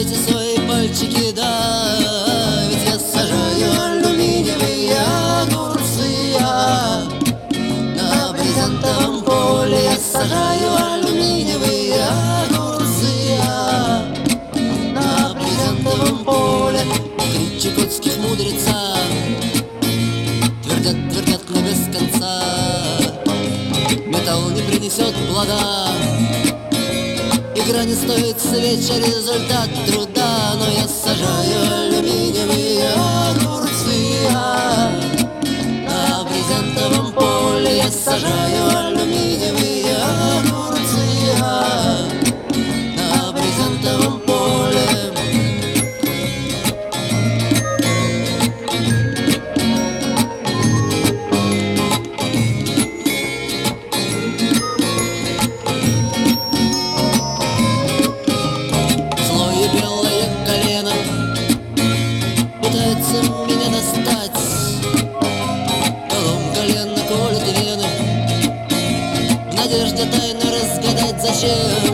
Дайте свои пальчики, да, ведь я сажаю алюминиевые огурцы. На брезентовом поле я сажаю алюминиевые огурцы. На брезентовом поле три чукотских мудреца твердят не без конца: металл не принесет плода, игра не стоит свеча, результат труда. Но я сажаю алюминиевые огурцы. На брезентовом поле я сажаю алюминиевые огурцы. На брезентовом поле. Злое белое колено пытается меня достать, колом колено колет вены в надежде тайно разгадать, зачем